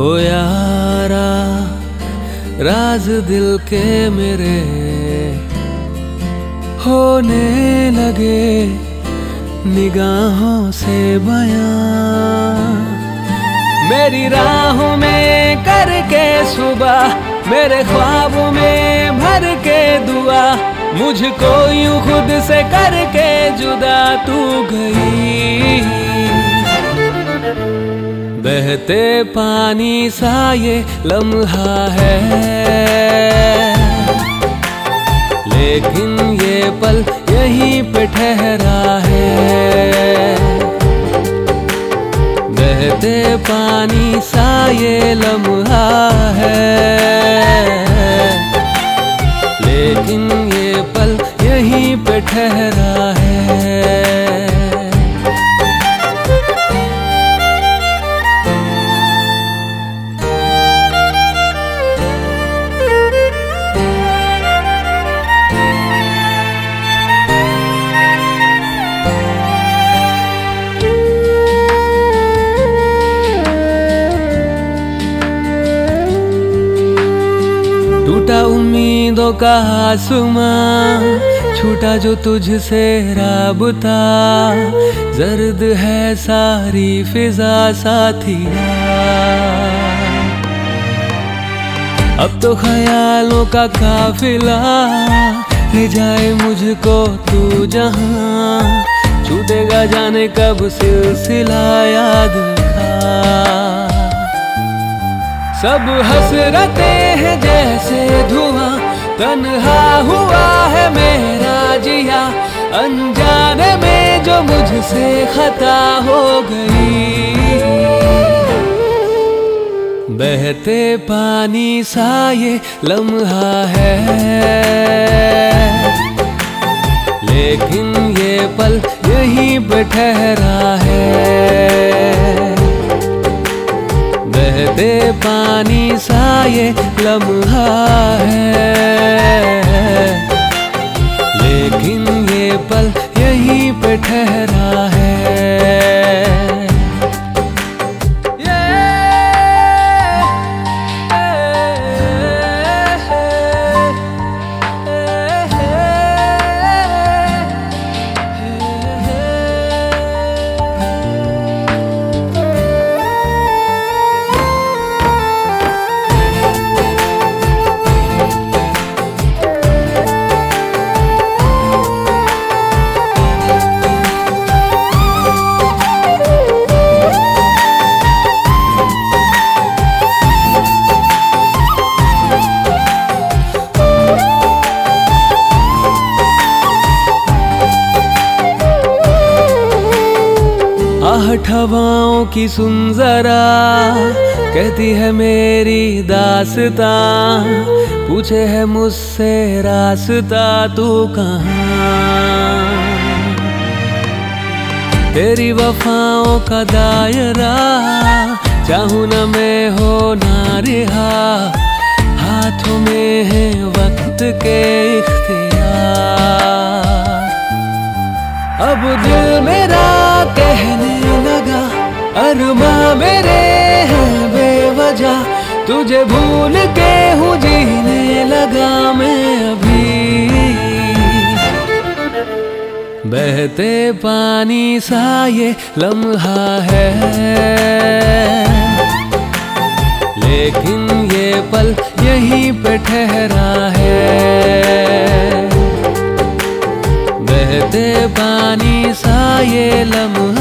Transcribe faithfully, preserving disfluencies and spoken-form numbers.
यारा राज दिल के मेरे होने लगे निगाहों से बयां। मेरी राहों में करके सुबह मेरे ख्वाबों में भर के दुआ, मुझको यूं खुद से करके जुदा तू गई। बहते पानी सा ये लम्हा है, लेकिन ये पल यहीं पे ठहरा है। बहते पानी सा ये लम्हा है, लेकिन ये पल यहीं पे ठहरा है। टूटा उम्मीदों का आसमां, छूटा जो तुझसे राबता। जर्द है सारी फिजा साथिया, अब तो ख्यालों का काफिला ले जाए मुझको तू जहां। छूटेगा जाने कब सिलसिला याद का। सब हसरतें हैं जैसे धुआं, तन्हा हुआ है मेरा जिया। अनजाने में जो मुझसे खता हो गई। बहते पानी सा ये लम्हा है, लेकिन ये पल यहीं पे ठहरा है। बहते पानी सा ये लम्हा है, लेकिन ये पल यहीं पे ठहरा है। आहट हवाओं की सुन जरा, कहती है मेरी दास्तां। पूछे है मुझसे रास्ता तू कहाँ। तेरी वफाओं का दायरा चाहूं न मैं हो ना रिहा। हाथों में है वक्त के इख्तियार। अब दिल मेरा कहने लगा अरमा मेरे हैं बेवजह। तुझे भूल के हूँ जीने लगा मैं अभी। बहते पानी सा ये लम्हा है, लेकिन ये पल यहीं पे ठहरा है। बहते पानी सा ये लम्हा